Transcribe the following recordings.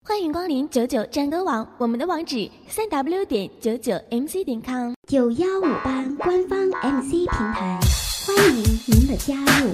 欢迎光临99战歌网，我们的网址3w.99mc.com。 915班官方 MC 平台，欢迎您的加入。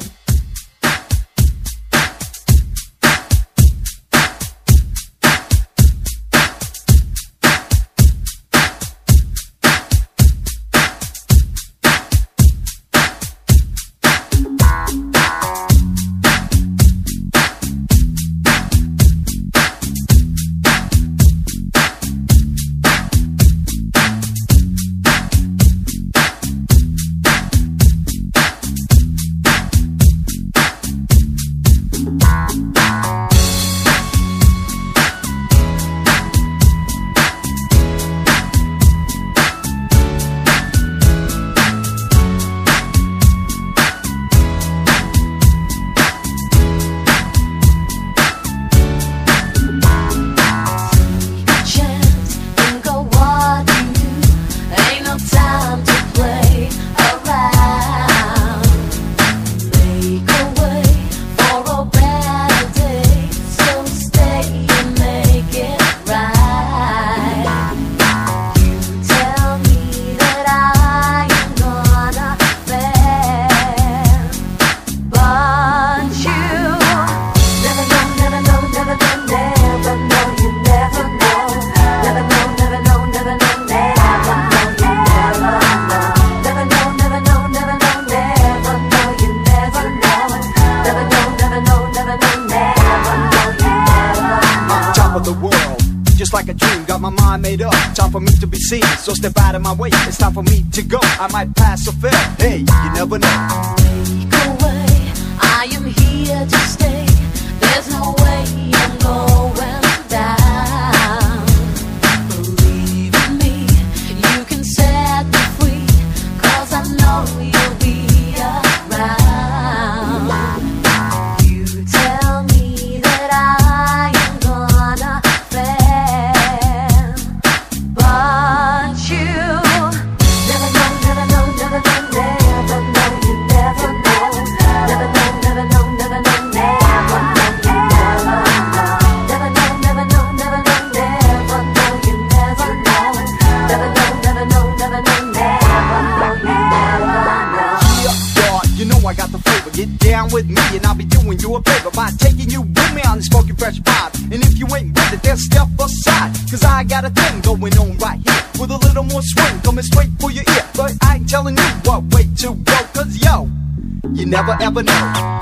Like a dream, got my mind made up. Time for me to be seen, so step out of my way. It's time for me to go. I might pass or fail. Hey, you never know. Take away, I am here to stay. There's no way I'm going down. Believe in me, you can set me free. 'Cause I know you'll be around. You tell me that I am gonna fail, but you never know, never know, never know, never know, you never know, never know, never know, never know, never know, you never know, never know, never know, never know, never know, you never know, never know, never know, never know, never know, you never know. Yeah, you know I got the flavor. Get down with me and I'll be doing you a favor by taking you with me on this funky fresh vibe. And if you ain't with it, then step aside. 'Cause I got a thing going on right here with a little more swing coming straight for your ear. But I ain't telling you what way to go. 'Cause yo, you never ever know.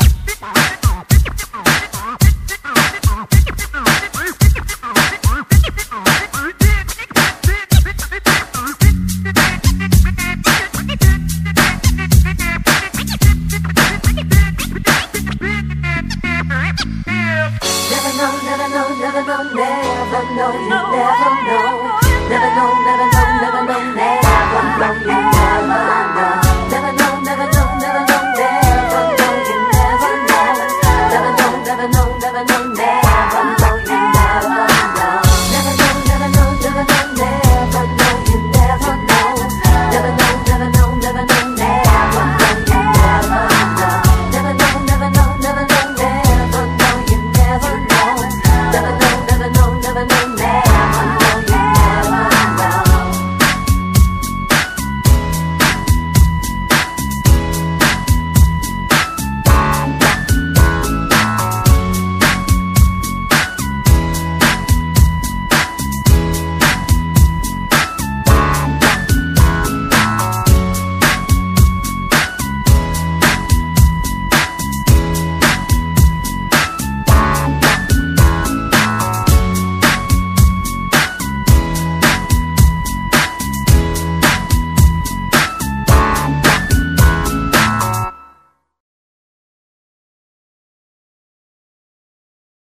Never know, never know, never know, never know, you never know, never know, never know,